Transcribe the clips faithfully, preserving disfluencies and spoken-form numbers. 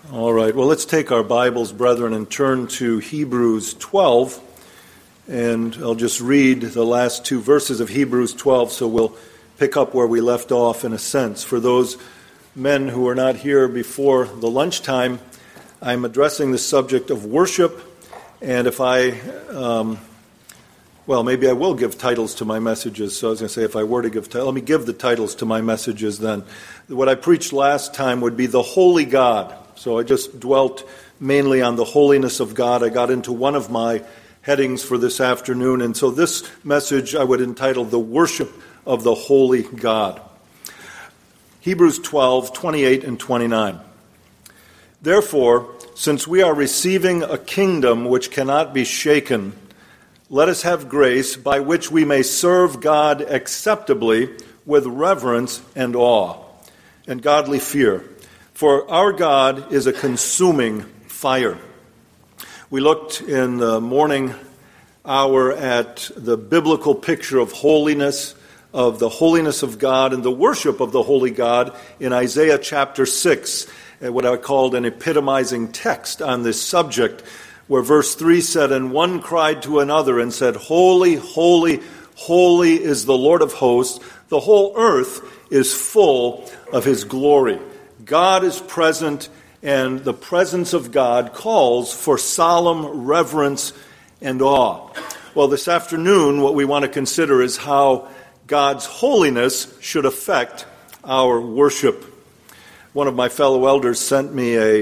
All right, well, let's take our Bibles, brethren, and turn to Hebrews twelve. And I'll just read the last two verses of Hebrews twelve, so we'll pick up where we left off in a sense. For those men who are not here before the lunchtime, I'm addressing the subject of worship. And if I, um, well, maybe I will give titles to my messages. So I was going to say, if I were to give titles, let me give the titles to my messages then. What I preached last time would be the Holy God. So I just dwelt mainly on the holiness of God. I got into one of my headings for this afternoon. And so this message I would entitle The Worship of the Holy God. Hebrews twelve, twenty-eight and twenty-nine. Therefore, since we are receiving a kingdom which cannot be shaken, let us have grace by which we may serve God acceptably with reverence and awe and godly fear. For our God is a consuming fire. We looked in the morning hour at the biblical picture of holiness, of the holiness of God and the worship of the holy God in Isaiah chapter six, what I called an epitomizing text on this subject, where verse three said, "And one cried to another and said, Holy, holy, holy is the Lord of hosts. The whole earth is full of his glory." God is present, and the presence of God calls for solemn reverence and awe. Well, this afternoon, what we want to consider is how God's holiness should affect our worship. One of my fellow elders sent me a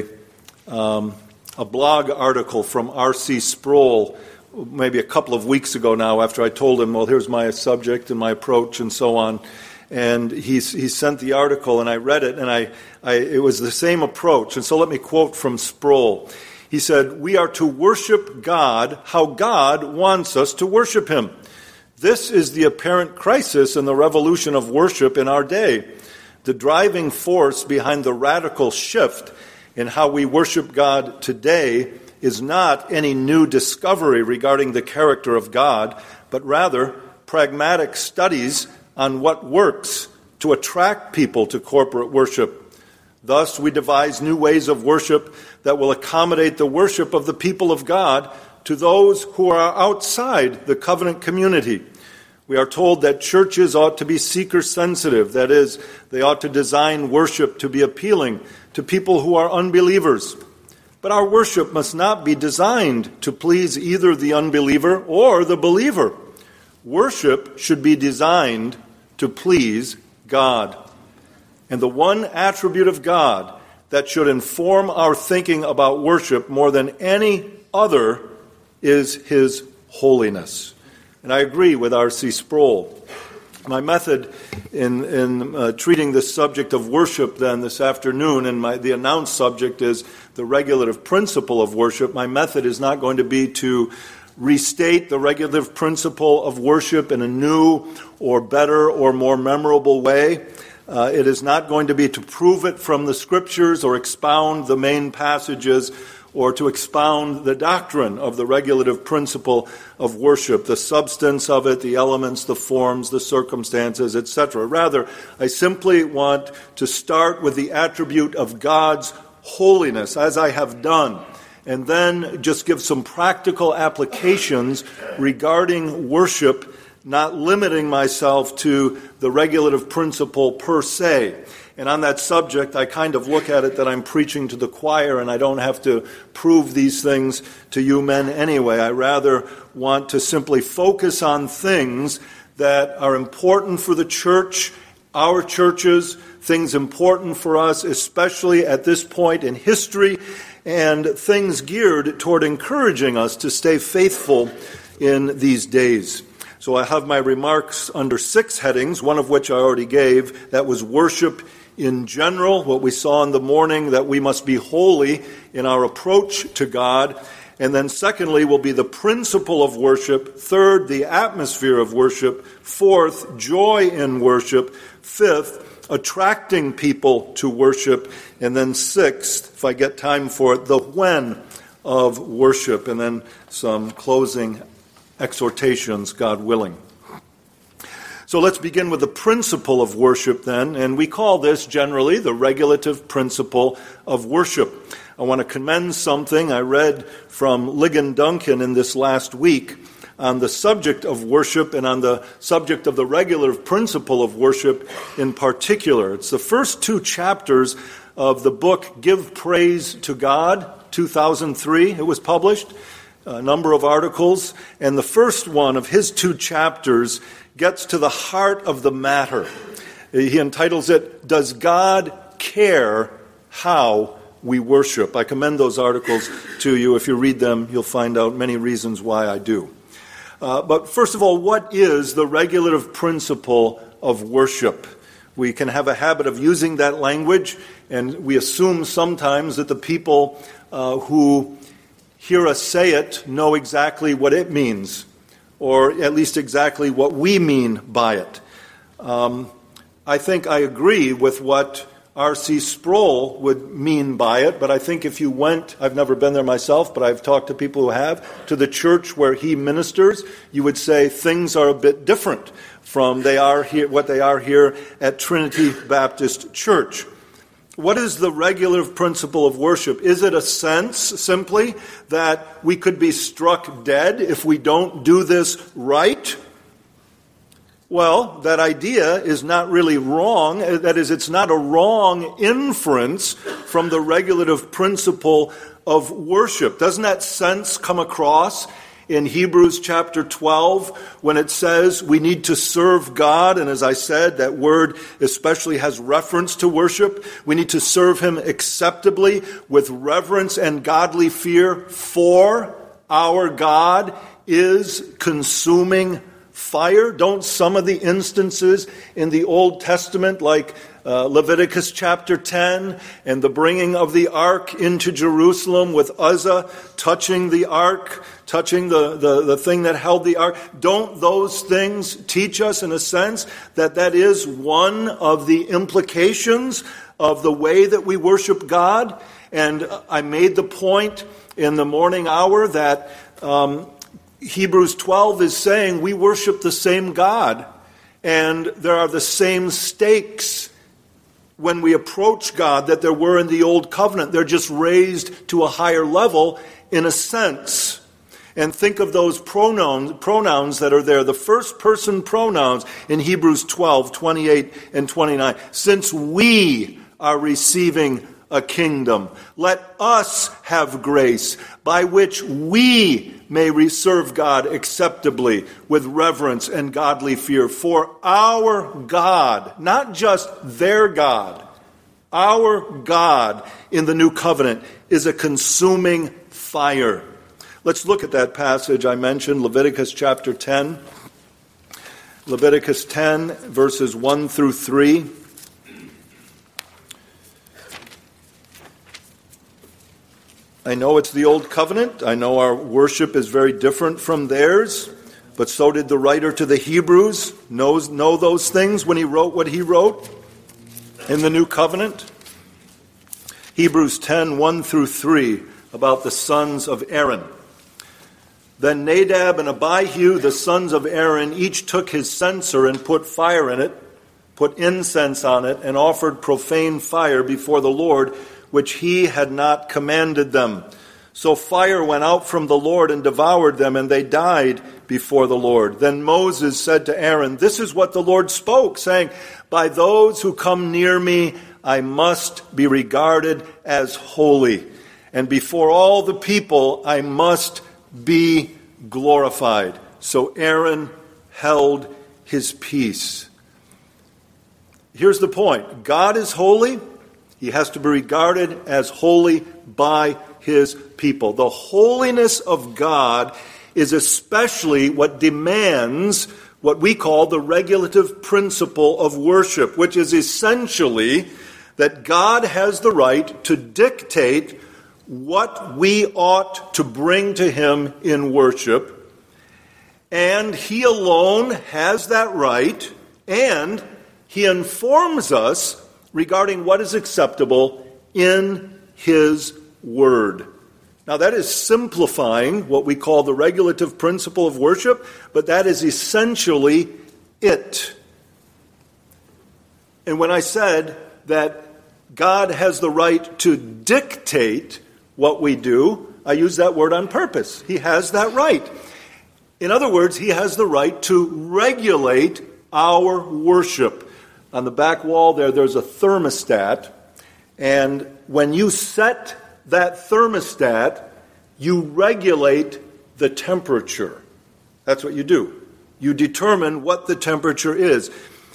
um, a blog article from R C Sproul maybe a couple of weeks ago now, after I told him, well, here's my subject and my approach and so on. And he he sent the article, and I read it, and I, I it was the same approach. And so let me quote from Sproul. He said, "We are to worship God how God wants us to worship him. This is the apparent crisis in the revolution of worship in our day. The driving force behind the radical shift in how we worship God today is not any new discovery regarding the character of God, but rather pragmatic studies on what works to attract people to corporate worship. Thus, we devise new ways of worship that will accommodate the worship of the people of God to those who are outside the covenant community. We are told that churches ought to be seeker-sensitive. That is, they ought to design worship to be appealing to people who are unbelievers. But our worship must not be designed to please either the unbeliever or the believer. Worship should be designed to please God. And the one attribute of God that should inform our thinking about worship more than any other is his holiness. And I agree with R C Sproul. My method in, in uh, treating this subject of worship then this afternoon, and my, the announced subject is the regulative principle of worship, my method is not going to be to restate the regulative principle of worship in a new or better or more memorable way. Uh, it is not going to be to prove it from the Scriptures or expound the main passages or to expound the doctrine of the regulative principle of worship, the substance of it, the elements, the forms, the circumstances, et cetera. Rather, I simply want to start with the attribute of God's holiness, as I have done, and then just give some practical applications regarding worship, not limiting myself to the regulative principle per se. And on that subject, I kind of look at it that I'm preaching to the choir, and I don't have to prove these things to you men anyway. I rather want to simply focus on things that are important for the church, our churches, things important for us, especially at this point in history, and things geared toward encouraging us to stay faithful in these days. So I have my remarks under six headings, one of which I already gave. That was worship in general, what we saw in the morning, that we must be holy in our approach to God. And then secondly will be the principle of worship. Third, the atmosphere of worship. Fourth, joy in worship. Fifth, attracting people to worship. And then sixth, if I get time for it, the when of worship. And then some closing exhortations, God willing. So let's begin with the principle of worship then, and we call this generally the regulative principle of worship. I want to commend something I read from Ligon Duncan in this last week on the subject of worship and on the subject of the regular principle of worship in particular. It's the first two chapters of the book Give Praise to God, two thousand three. It was published, a number of articles, and the first one of his two chapters gets to the heart of the matter. He entitles it, Does God Care How We Worship? I commend those articles to you. If you read them, you'll find out many reasons why I do. Uh, but first of all, what is the regulative principle of worship? We can have a habit of using that language, and we assume sometimes that the people uh, who hear us say it know exactly what it means, or at least exactly what we mean by it. Um, I think I agree with what R C Sproul would mean by it, but I think if you went, I've never been there myself, but I've talked to people who have, to the church where he ministers, you would say things are a bit different from they are here, what they are here at Trinity Baptist Church. What is the regulative principle of worship? Is it a sense, simply, that we could be struck dead if we don't do this right? Well, that idea is not really wrong. That is, it's not a wrong inference from the regulative principle of worship. Doesn't that sense come across in Hebrews chapter twelve when it says we need to serve God? And as I said, that word especially has reference to worship. We need to serve Him acceptably with reverence and godly fear, for our God is consuming fire. Don't some of the instances in the Old Testament, like uh, Leviticus chapter ten and the bringing of the ark into Jerusalem with Uzzah touching the ark, touching the, the, the thing that held the ark, don't those things teach us in a sense that that is one of the implications of the way that we worship God? And I made the point in the morning hour that um, Hebrews twelve is saying we worship the same God, and there are the same stakes when we approach God that there were in the Old Covenant. They're just raised to a higher level in a sense. And think of those pronouns, pronouns that are there, the first person pronouns in Hebrews twelve, twenty-eight and twenty-nine. Since we are receiving a kingdom, let us have grace by which we may serve God acceptably with reverence and godly fear. For our God, not just their God, our God in the new covenant is a consuming fire. Let's look at that passage I mentioned, Leviticus chapter ten. Leviticus ten, verses one through three. I know it's the Old Covenant. I know our worship is very different from theirs. But so did the writer to the Hebrews knows, know those things when he wrote what he wrote in the New Covenant. Hebrews ten, one through three, about the sons of Aaron. Then Nadab and Abihu, the sons of Aaron, each took his censer and put fire in it, put incense on it, and offered profane fire before the Lord, which he had not commanded them. So fire went out from the Lord and devoured them, and they died before the Lord. Then Moses said to Aaron, "This is what the Lord spoke, saying, by those who come near me, I must be regarded as holy. And before all the people, I must be glorified." So Aaron held his peace. Here's the point. God is holy. He has to be regarded as holy by his people. The holiness of God is especially what demands what we call the regulative principle of worship, which is essentially that God has the right to dictate what we ought to bring to him in worship, and he alone has that right, and he informs us regarding what is acceptable in his word. Now that is simplifying what we call the regulative principle of worship, but that is essentially it. And when I said that God has the right to dictate what we do. I use that word on purpose. He has that right. In other words, he has the right to regulate our worship. On the back wall there, there's a thermostat. And when you set that thermostat, you regulate the temperature. That's what you do. You determine what the temperature is.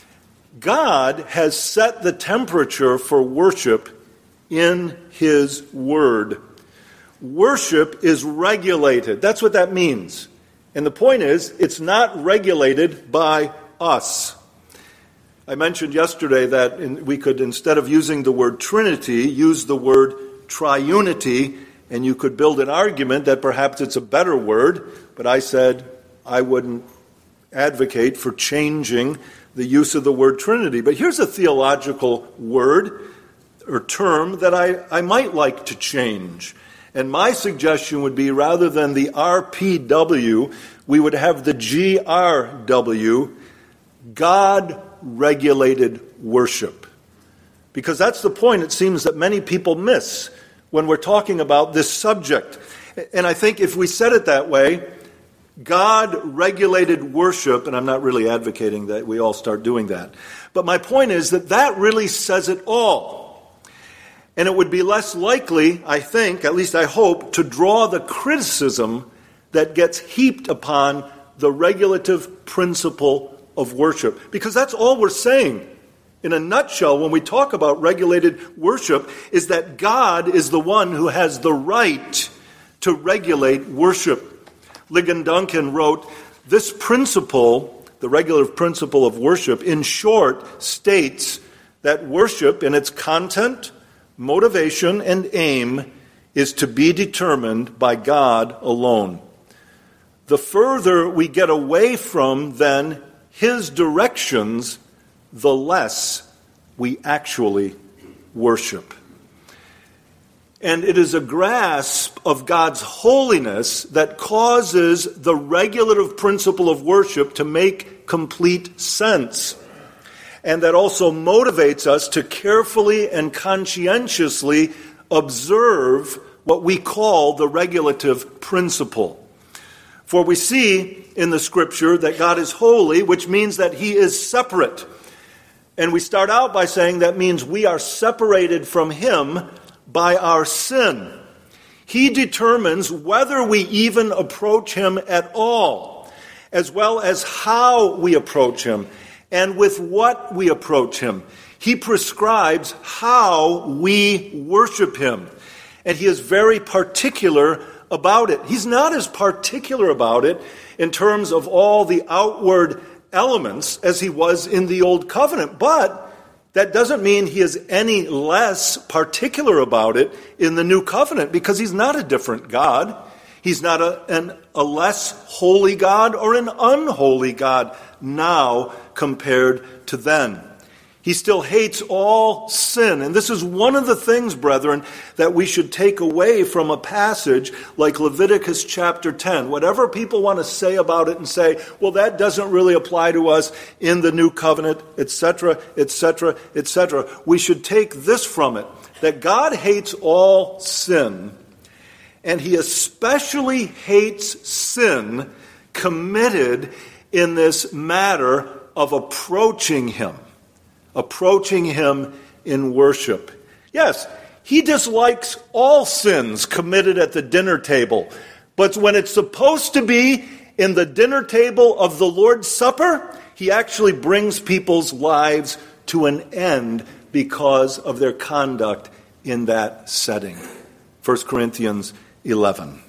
God has set the temperature for worship in his word. Worship is regulated. That's what that means. And the point is, it's not regulated by us. I mentioned yesterday that in, we could, instead of using the word Trinity, use the word triunity, and you could build an argument that perhaps it's a better word, but I said I wouldn't advocate for changing the use of the word Trinity. But here's a theological word or term that I, I might like to change. And my suggestion would be, rather than the R P W, we would have the G R W, God-regulated worship. Because that's the point, it seems, that many people miss when we're talking about this subject. And I think if we said it that way, God-regulated worship, and I'm not really advocating that we all start doing that, but my point is that that really says it all. And it would be less likely, I think, at least I hope, to draw the criticism that gets heaped upon the regulative principle of worship. Because that's all we're saying. In a nutshell, when we talk about regulated worship, is that God is the one who has the right to regulate worship. Ligon Duncan wrote, this principle, the regulative principle of worship, in short, states that worship in its content, motivation, and aim is to be determined by God alone. The further we get away from, then, his directions, the less we actually worship. And it is a grasp of God's holiness that causes the regulative principle of worship to make complete sense. And that also motivates us to carefully and conscientiously observe what we call the regulative principle. For we see in the Scripture that God is holy, which means that he is separate. And we start out by saying that means we are separated from him by our sin. He determines whether we even approach him at all, as well as how we approach him and with what we approach him. He prescribes how we worship him. And he is very particular about it. He's not as particular about it in terms of all the outward elements as he was in the Old Covenant. But that doesn't mean he is any less particular about it in the New Covenant, because he's not a different God. He's not a, an, a less holy God or an unholy God now compared to then. He still hates all sin. And this is one of the things, brethren, that we should take away from a passage like Leviticus chapter ten. Whatever people want to say about it and say, well, that doesn't really apply to us in the new covenant, et cetera, et cetera, et cetera. We should take this from it, that God hates all sin, and he especially hates sin committed in this matter of approaching him. Approaching him in worship. Yes, he dislikes all sins committed at the dinner table. But when it's supposed to be in the dinner table of the Lord's Supper, he actually brings people's lives to an end because of their conduct in that setting. First Corinthians eleven.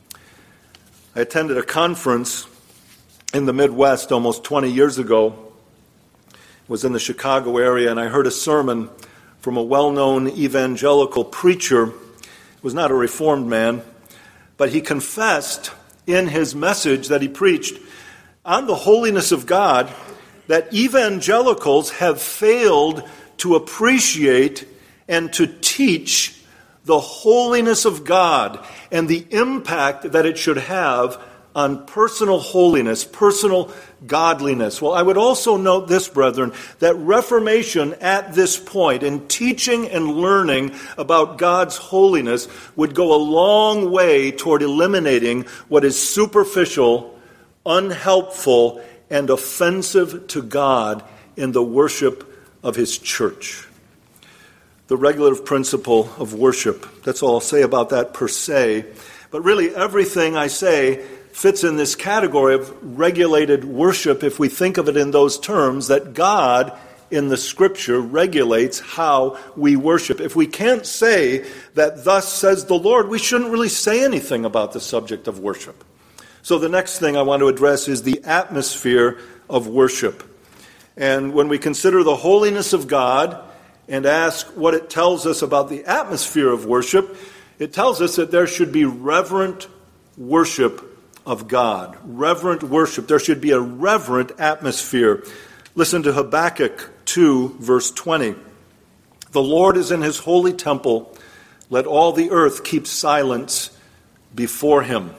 I attended a conference in the Midwest almost twenty years ago. Was in the Chicago area, and I heard a sermon from a well-known evangelical preacher. He was not a Reformed man, but he confessed in his message that he preached on the holiness of God that evangelicals have failed to appreciate and to teach the holiness of God and the impact that it should have on personal holiness, personal godliness. Well, I would also note this, brethren, that Reformation at this point, in teaching and learning about God's holiness, would go a long way toward eliminating what is superficial, unhelpful, and offensive to God in the worship of His church. The regulative principle of worship. That's all I'll say about that per se. But really, everything I say fits in this category of regulated worship if we think of it in those terms, that God in the Scripture regulates how we worship. If we can't say that thus says the Lord, we shouldn't really say anything about the subject of worship. So the next thing I want to address is the atmosphere of worship. And when we consider the holiness of God and ask what it tells us about the atmosphere of worship, it tells us that there should be reverent worship of God. Reverent worship. There should be a reverent atmosphere. Listen to Habakkuk two, verse twenty. The Lord is in His holy temple. Let all the earth keep silence before Him.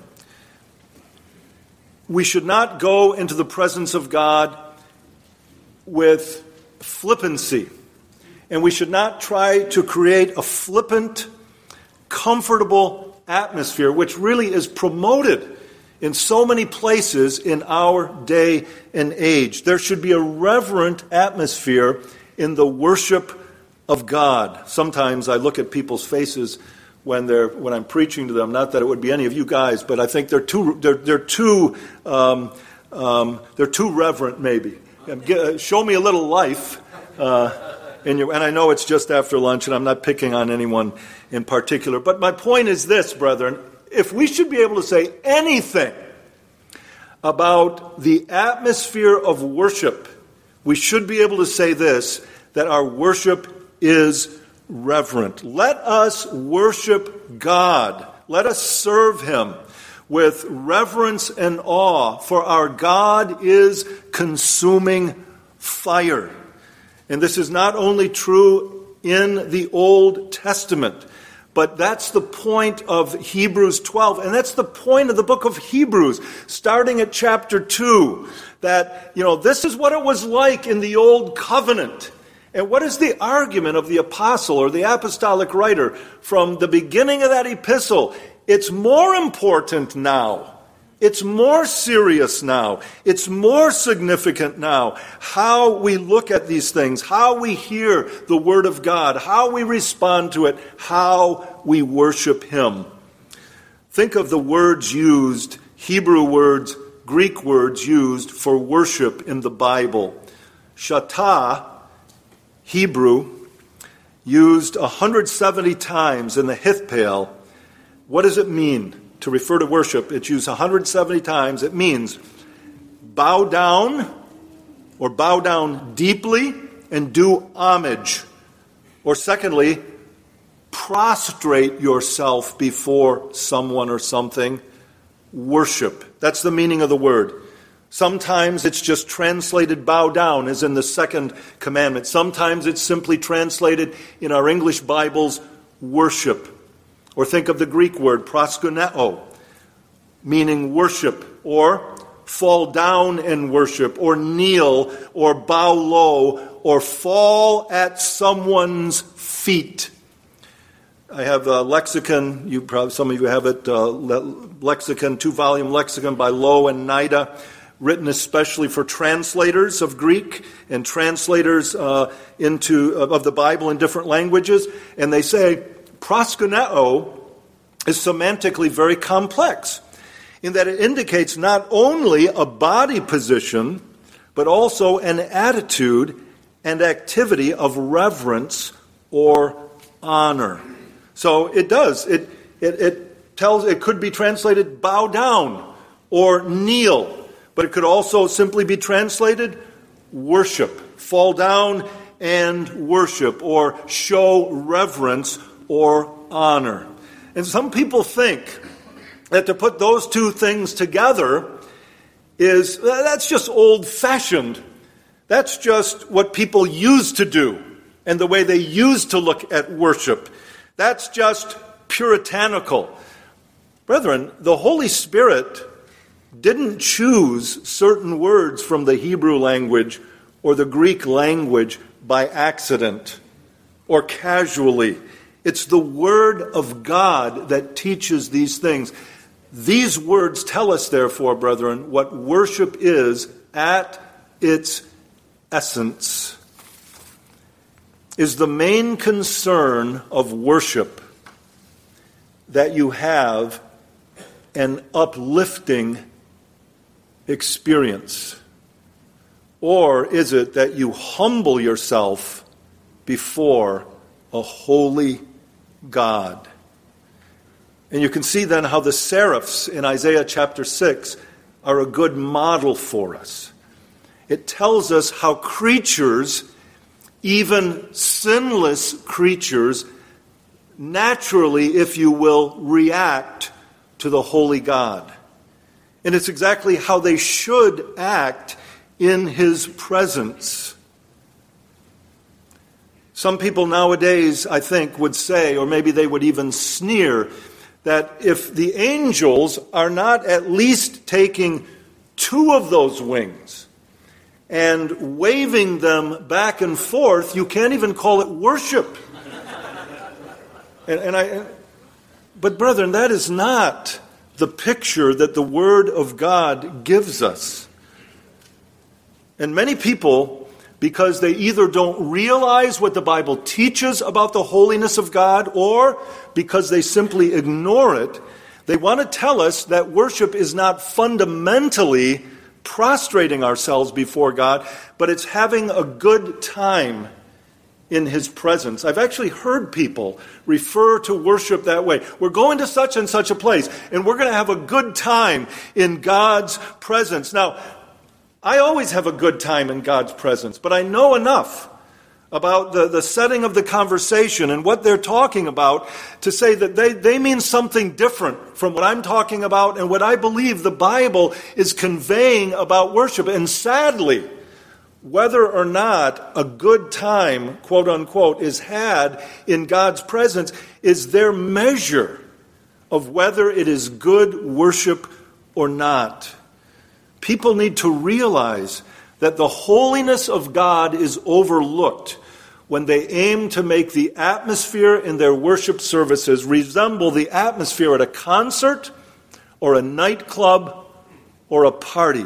We should not go into the presence of God with flippancy. And we should not try to create a flippant, comfortable atmosphere, which really is promoted in so many places in our day and age. There should be a reverent atmosphere in the worship of God. Sometimes I look at people's faces when they're when I'm preaching to them. Not that it would be any of you guys, but I think they're too they're they're too um, um, they're too reverent. Maybe show me a little life. Uh, in your, and I know it's just after lunch, and I'm not picking on anyone in particular. But my point is this, brethren. If we should be able to say anything about the atmosphere of worship, we should be able to say this, that our worship is reverent. Let us worship God. Let us serve Him with reverence and awe, for our God is consuming fire. And this is not only true in the Old Testament, but that's the point of Hebrews twelve, and that's the point of the book of Hebrews, starting at chapter two, that, you know, this is what it was like in the Old Covenant. And what is the argument of the apostle or the apostolic writer from the beginning of that epistle? It's more important now. It's more serious now. It's more significant now. How we look at these things, how we hear the Word of God, how we respond to it, how we worship Him. Think of the words used, Hebrew words, Greek words used for worship in the Bible. Shatah, Hebrew, used one hundred seventy times in the Hithpale. What does it mean? To refer to worship, it's used one hundred seventy times. It means bow down or bow down deeply and do homage. Or secondly, prostrate yourself before someone or something. Worship. That's the meaning of the word. Sometimes it's just translated bow down, as in the second commandment. Sometimes it's simply translated in our English Bibles, worship. Or think of the Greek word, proskuneo, meaning worship, or fall down and worship, or kneel, or bow low, or fall at someone's feet. I have a lexicon, you probably, some of you have it, uh, lexicon, two-volume lexicon by Lowe and Nida, written especially for translators of Greek and translators uh, into of the Bible in different languages. And they say, proskuneo is semantically very complex in that it indicates not only a body position, but also an attitude and activity of reverence or honor. So it does. It, it, it tells, it could be translated bow down or kneel, but it could also simply be translated worship, fall down and worship, or show reverence or honor. And some people think that to put those two things together is, that's just old-fashioned. That's just what people used to do and the way they used to look at worship. That's just puritanical. Brethren, the Holy Spirit didn't choose certain words from the Hebrew language or the Greek language by accident or casually. It's the Word of God that teaches these things. These words tell us, therefore, brethren, what worship is at its essence. Is the main concern of worship that you have an uplifting experience? Or is it that you humble yourself before a holy God? And you can see then how the seraphs in Isaiah chapter six are a good model for us. It tells us how creatures, even sinless creatures, naturally, if you will, react to the holy God. And it's exactly how they should act in His presence. Some people nowadays, I think, would say, or maybe they would even sneer, that if the angels are not at least taking two of those wings and waving them back and forth, you can't even call it worship. and, and I, but brethren, that is not the picture that the Word of God gives us. And many people, because they either don't realize what the Bible teaches about the holiness of God, or because they simply ignore it, they want to tell us that worship is not fundamentally prostrating ourselves before God, but it's having a good time in His presence. I've actually heard people refer to worship that way. We're going to such and such a place, and we're going to have a good time in God's presence. Now, I always have a good time in God's presence, but I know enough about the, the setting of the conversation and what they're talking about to say that they, they mean something different from what I'm talking about and what I believe the Bible is conveying about worship. And sadly, whether or not a good time, quote unquote, is had in God's presence is their measure of whether it is good worship or not. People need to realize that the holiness of God is overlooked when they aim to make the atmosphere in their worship services resemble the atmosphere at a concert or a nightclub or a party.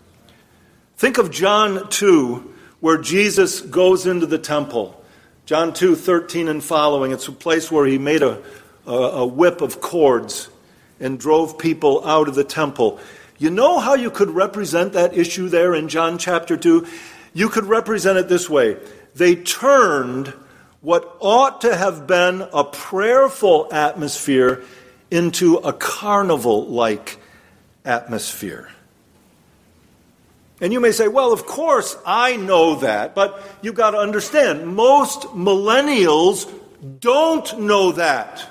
Think of John two, where Jesus goes into the temple. John two, thirteen and following. It's a place where He made a, a, a whip of cords and drove people out of the temple. You know how you could represent that issue there in John chapter two? You could represent it this way. They turned what ought to have been a prayerful atmosphere into a carnival-like atmosphere. And you may say, well, of course, I know that, but you've got to understand, most millennials don't know that.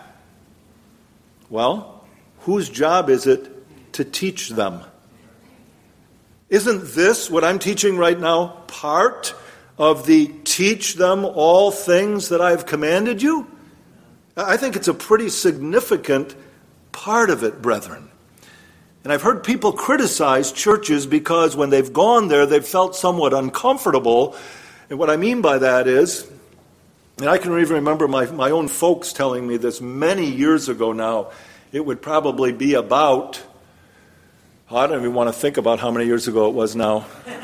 Well, whose job is it to teach them? Isn't this, what I'm teaching right now, part of the teach them all things that I've commanded you? I think it's a pretty significant part of it, brethren. And I've heard people criticize churches because when they've gone there, they've felt somewhat uncomfortable. And what I mean by that is, and I can even remember my, my own folks telling me this many years ago now, it would probably be about, I don't even want to think about how many years ago it was now,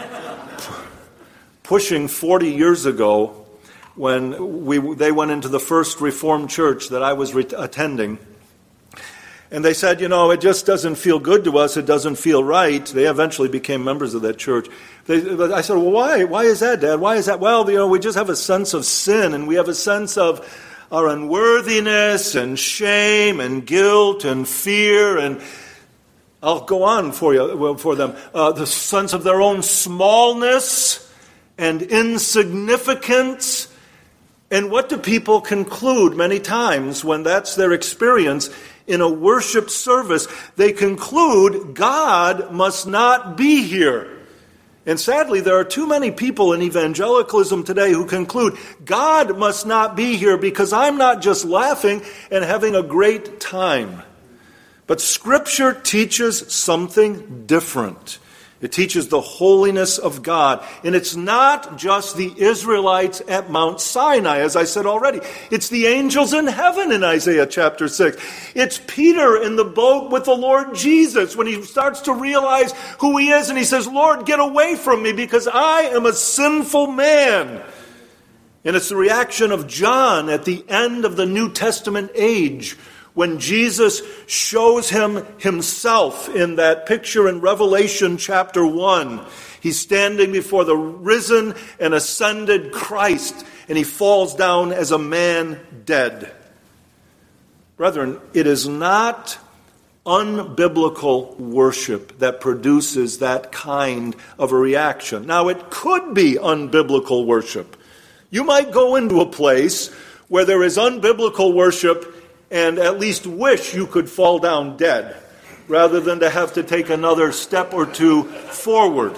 pushing forty years ago when we they went into the first Reformed church that I was re- attending. And they said, you know, it just doesn't feel good to us. It doesn't feel right. They eventually became members of that church. They, I said, well, why? Why is that, Dad? Why is that? Well, you know, we just have a sense of sin, and we have a sense of our unworthiness and shame and guilt and fear, and I'll go on for you for them. Uh, the sense of their own smallness and insignificance. And what do people conclude many times when that's their experience in a worship service? They conclude God must not be here. And sadly, there are too many people in evangelicalism today who conclude God must not be here because I'm not just laughing and having a great time. But Scripture teaches something different. It teaches the holiness of God. And it's not just the Israelites at Mount Sinai, as I said already. It's the angels in heaven in Isaiah chapter six. It's Peter in the boat with the Lord Jesus when he starts to realize who he is and he says, Lord, get away from me because I am a sinful man. And it's the reaction of John at the end of the New Testament age when Jesus shows him himself in that picture in Revelation chapter one. He's standing before the risen and ascended Christ, and he falls down as a man dead. Brethren, it is not unbiblical worship that produces that kind of a reaction. Now, it could be unbiblical worship. You might go into a place where there is unbiblical worship and at least wish you could fall down dead, rather than to have to take another step or two forward.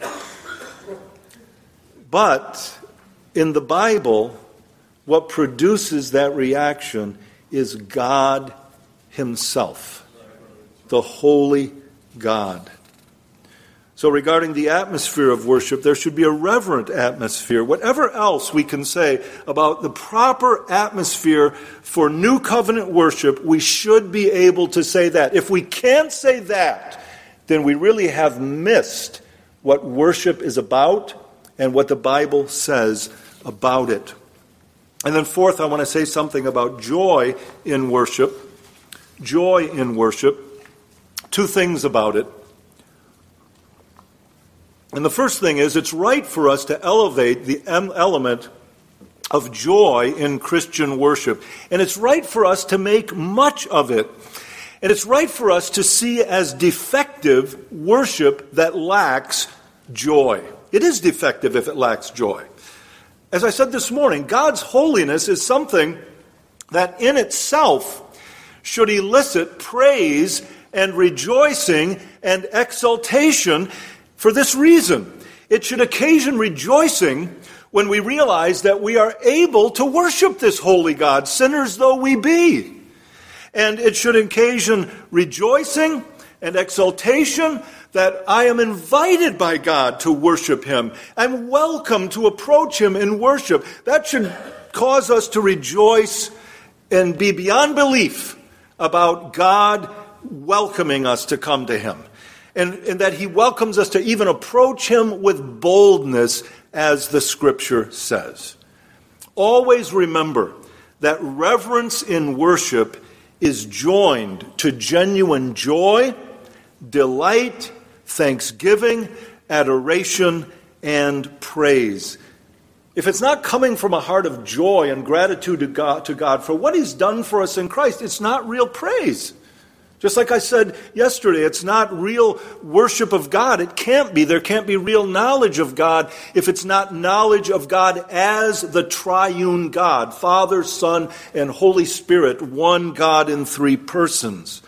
But in the Bible, what produces that reaction is God Himself, the holy God. So regarding the atmosphere of worship, there should be a reverent atmosphere. Whatever else we can say about the proper atmosphere for new covenant worship, we should be able to say that. If we can't say that, then we really have missed what worship is about and what the Bible says about it. And then fourth, I want to say something about joy in worship. Joy in worship. Two things about it. And the first thing is, it's right for us to elevate the element of joy in Christian worship. And it's right for us to make much of it. And it's right for us to see as defective worship that lacks joy. It is defective if it lacks joy. As I said this morning, God's holiness is something that in itself should elicit praise and rejoicing and exultation. For this reason, it should occasion rejoicing when we realize that we are able to worship this holy God, sinners though we be. And it should occasion rejoicing and exultation that I am invited by God to worship Him. I'm welcome to approach Him in worship. That should cause us to rejoice and be beyond belief about God welcoming us to come to Him. And, and that He welcomes us to even approach Him with boldness, as the Scripture says. Always remember that reverence in worship is joined to genuine joy, delight, thanksgiving, adoration, and praise. If it's not coming from a heart of joy and gratitude to God, to God for what He's done for us in Christ, it's not real praise. Just like I said yesterday, it's not real worship of God. It can't be. There can't be real knowledge of God if it's not knowledge of God as the triune God, Father, Son, and Holy Spirit, one God in three persons.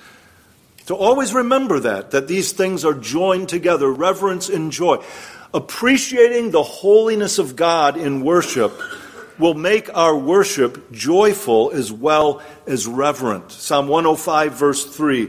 So always remember that, that these things are joined together, reverence and joy. Appreciating the holiness of God in worship will make our worship joyful as well as reverent. Psalm one oh five, verse three,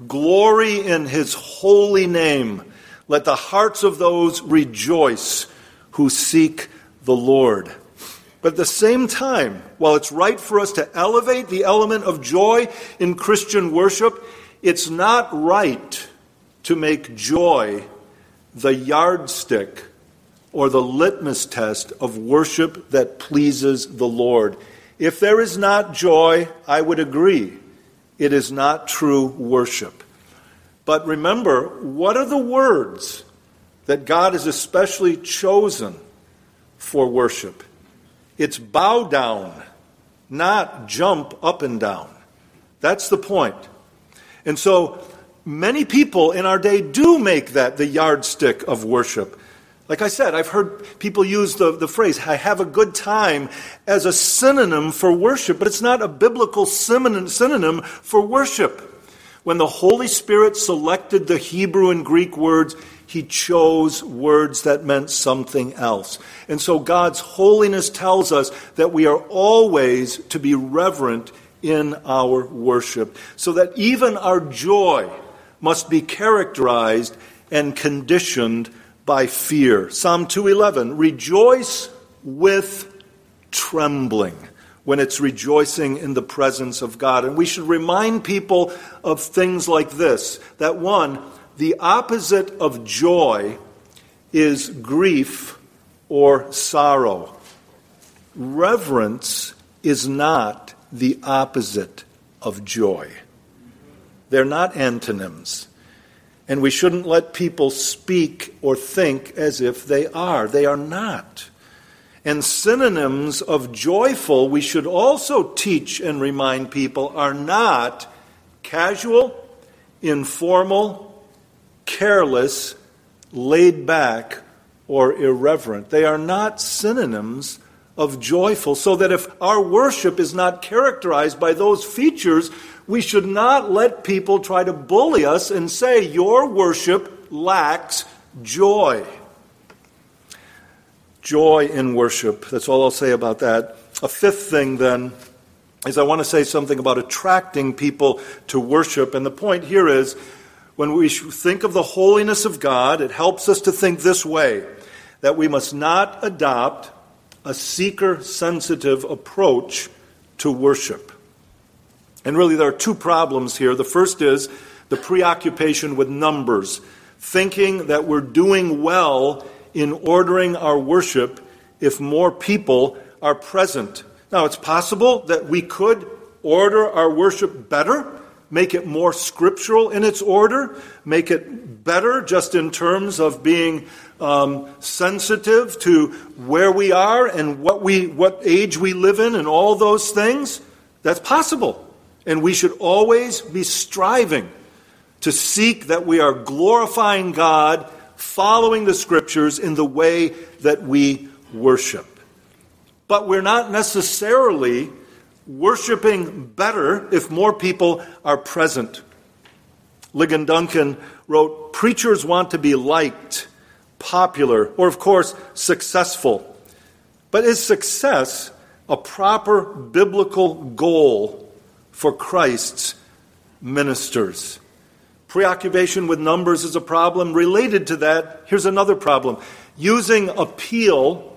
glory in His holy name. Let the hearts of those rejoice who seek the Lord. But at the same time, while it's right for us to elevate the element of joy in Christian worship, it's not right to make joy the yardstick or the litmus test of worship that pleases the Lord. If there is not joy, I would agree, it is not true worship. But remember, what are the words that God has especially chosen for worship? It's bow down, not jump up and down. That's the point. And so many people in our day do make that the yardstick of worship. Like I said, I've heard people use the, the phrase, I have a good time, as a synonym for worship, but it's not a biblical synonym for worship. When the Holy Spirit selected the Hebrew and Greek words, He chose words that meant something else. And so God's holiness tells us that we are always to be reverent in our worship, so that even our joy must be characterized and conditioned by fear. Psalm two eleven, rejoice with trembling, when it's rejoicing in the presence of God. And we should remind people of things like this, that one, the opposite of joy is grief or sorrow. Reverence is not the opposite of joy. They're not antonyms. And we shouldn't let people speak or think as if they are. They are not. And synonyms of joyful, we should also teach and remind people, are not casual, informal, careless, laid back, or irreverent. They are not synonyms of joyful, so that if our worship is not characterized by those features, we should not let people try to bully us and say, your worship lacks joy. Joy in worship. That's all I'll say about that. A fifth thing, then, is I want to say something about attracting people to worship. And the point here is, when we think of the holiness of God, it helps us to think this way, that we must not adopt a seeker-sensitive approach to worship. And really, there are two problems here. The first is the preoccupation with numbers, thinking that we're doing well in ordering our worship if more people are present. Now, it's possible that we could order our worship better, make it more scriptural in its order, make it better just in terms of being um, sensitive to where we are and what we, what age we live in and all those things. That's possible. And we should always be striving to seek that we are glorifying God, following the Scriptures in the way that we worship. But we're not necessarily worshiping better if more people are present. Ligon Duncan wrote, preachers want to be liked, popular, or of course, successful. But is success a proper biblical goal for Christ's ministers? Preoccupation with numbers is a problem. Related to that, here's another problem. Using appeal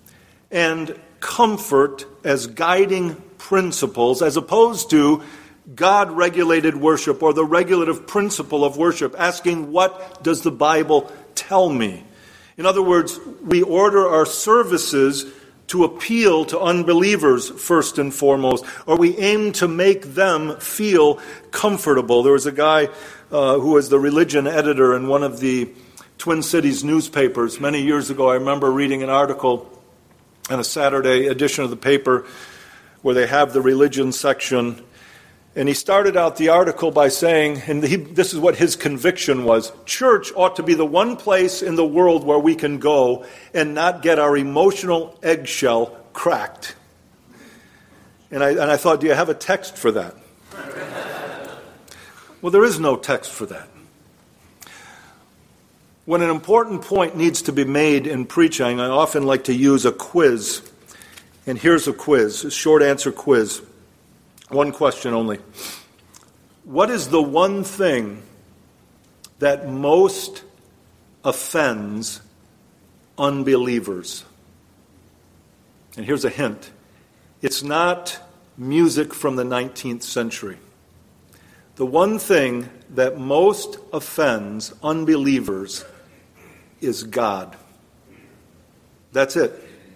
and comfort as guiding principles as opposed to God-regulated worship or the regulative principle of worship, asking, what does the Bible tell me? In other words, we order our services to appeal to unbelievers first and foremost, or we aim to make them feel comfortable. There was a guy uh, who was the religion editor in one of the Twin Cities newspapers many years ago. I remember reading an article in a Saturday edition of the paper where they have the religion section. And he started out the article by saying, and he, this is what his conviction was, church ought to be the one place in the world where we can go and not get our emotional eggshell cracked. And I, and I thought, do you have a text for that? Well, there is no text for that. When an important point needs to be made in preaching, I often like to use a quiz. And here's a quiz, a short answer quiz. One question only. What is the one thing that most offends unbelievers? And here's a hint. It's not music from the nineteenth century. The one thing that most offends unbelievers is God. That's it.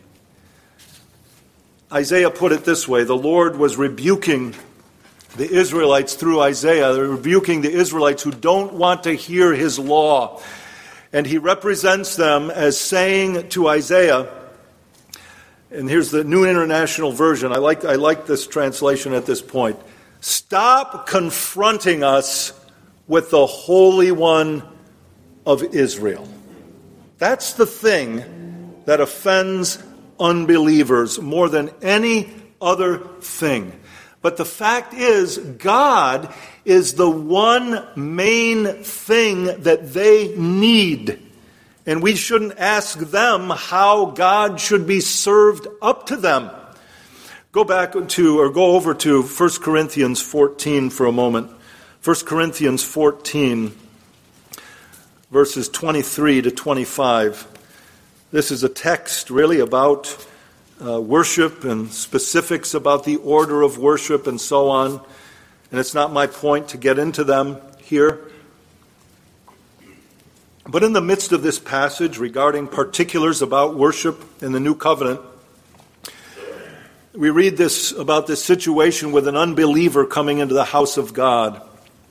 Isaiah put it this way. The Lord was rebuking the Israelites through Isaiah. They're rebuking the Israelites who don't want to hear his law. And he represents them as saying to Isaiah, and here's the New International Version. I like, I like this translation at this point. Stop confronting us with the Holy One of Israel. That's the thing that offends unbelievers more than any other thing. But the fact is, God is the one main thing that they need. And we shouldn't ask them how God should be served up to them. Go back to, or go over to First Corinthians fourteen for a moment. First Corinthians fourteen, verses twenty-three to twenty-five. This is a text really about uh, worship and specifics about the order of worship and so on. And it's not my point to get into them here. But in the midst of this passage regarding particulars about worship in the New Covenant, we read this about this situation with an unbeliever coming into the house of God.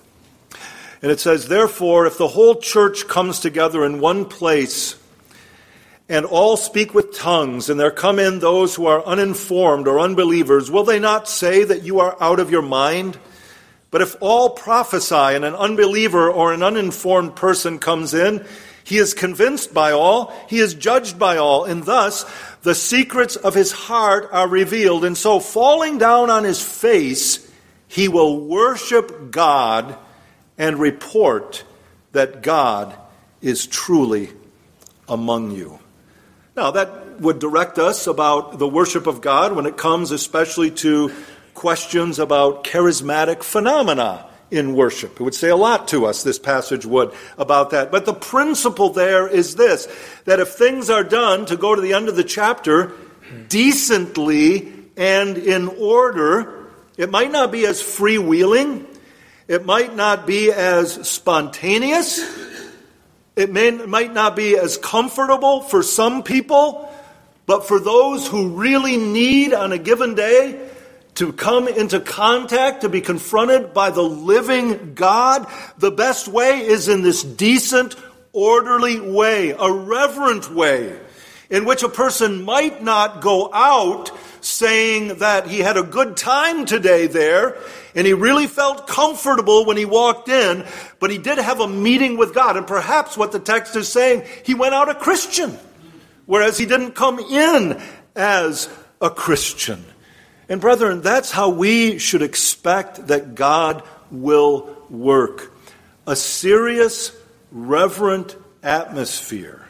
And it says, "Therefore, if the whole church comes together in one place, and all speak with tongues, and there come in those who are uninformed or unbelievers, will they not say that you are out of your mind? But if all prophesy, and an unbeliever or an uninformed person comes in, he is convinced by all, he is judged by all, and thus the secrets of his heart are revealed. And so, falling down on his face, he will worship God and report that God is truly among you." Now, that would direct us about the worship of God when it comes especially to questions about charismatic phenomena in worship. It would say a lot to us, this passage would, about that. But the principle there is this, that if things are done, to go to the end of the chapter, decently and in order, it might not be as freewheeling, it might not be as spontaneous, it may, might not be as comfortable for some people, but for those who really need on a given day to come into contact, to be confronted by the living God, the best way is in this decent, orderly way, a reverent way, in which a person might not go out saying that he had a good time today there, and he really felt comfortable when he walked in, but he did have a meeting with God. And perhaps what the text is saying, he went out a Christian, whereas he didn't come in as a Christian. And brethren, that's how we should expect that God will work. A serious, reverent atmosphere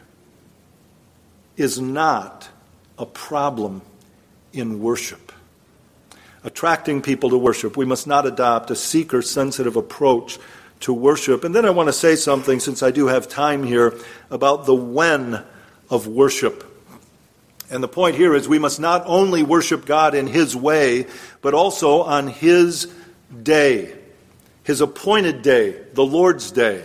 is not a problem in worship. Attracting people to worship, we must not adopt a seeker-sensitive approach to worship. And then I want to say something, since I do have time here, about the when of worship. And the point here is we must not only worship God in His way, but also on His day, His appointed day, the Lord's day.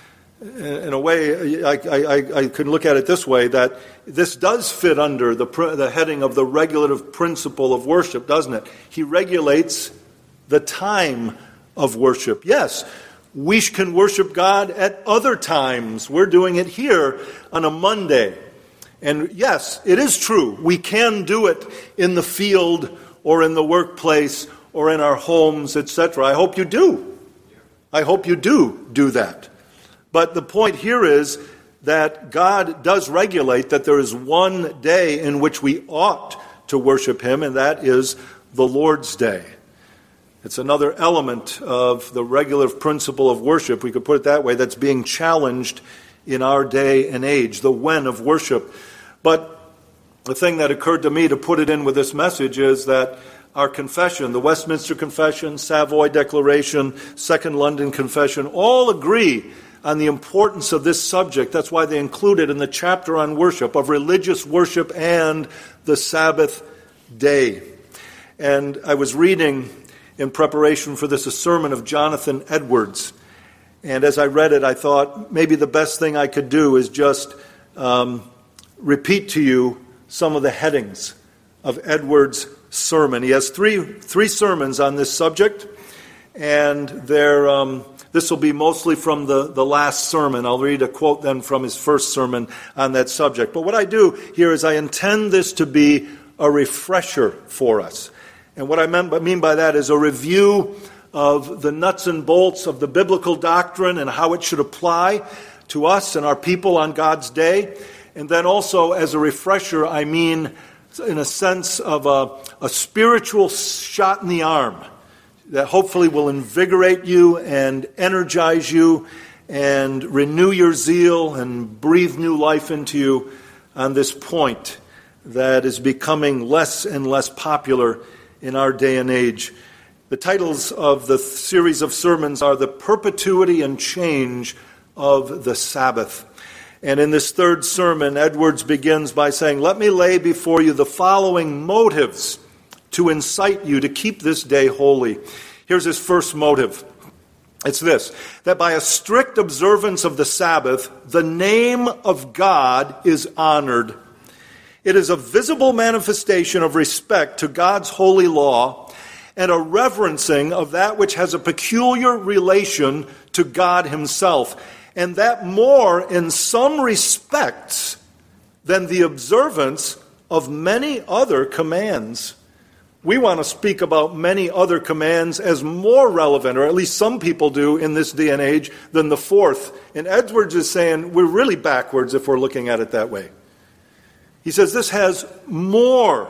In a way, I, I, I can look at it this way, that this does fit under the, the heading of the regulative principle of worship, doesn't it? He regulates the time of worship. Yes, we can worship God at other times. We're doing it here on a Monday. And yes, it is true. We can do it in the field or in the workplace or in our homes, et cetera. I hope you do. I hope you do do that. But the point here is that God does regulate that there is one day in which we ought to worship Him, and that is the Lord's Day. It's another element of the regulative principle of worship, we could put it that way, that's being challenged in our day and age, the when of worship. But the thing that occurred to me to put it in with this message is that our confession, the Westminster Confession, Savoy Declaration, Second London Confession, all agree on the importance of this subject. That's why they include it in the chapter on worship, of religious worship and the Sabbath day. And I was reading in preparation for this a sermon of Jonathan Edwards. And as I read it, I thought maybe the best thing I could do is just um, repeat to you some of the headings of Edwards' sermon. He has three three sermons on this subject, and they're, um, this will be mostly from the, the last sermon. I'll read a quote then from his first sermon on that subject. But what I do here is I intend this to be a refresher for us. And what I mean by that is a review of the nuts and bolts of the biblical doctrine and how it should apply to us and our people on God's day. And then also as a refresher, I mean in a sense of a, a spiritual shot in the arm that hopefully will invigorate you and energize you and renew your zeal and breathe new life into you on this point that is becoming less and less popular in our day and age. The titles of the series of sermons are The Perpetuity and Change of the Sabbath. And in this third sermon, Edwards begins by saying, "Let me lay before you the following motives to incite you to keep this day holy." Here's his first motive. It's this, that by a strict observance of the Sabbath, the name of God is honored. It is a visible manifestation of respect to God's holy law and a reverencing of that which has a peculiar relation to God himself, and that more in some respects than the observance of many other commands. We want to speak about many other commands as more relevant, or at least some people do in this day and age, than the fourth. And Edwards is saying we're really backwards if we're looking at it that way. He says this has more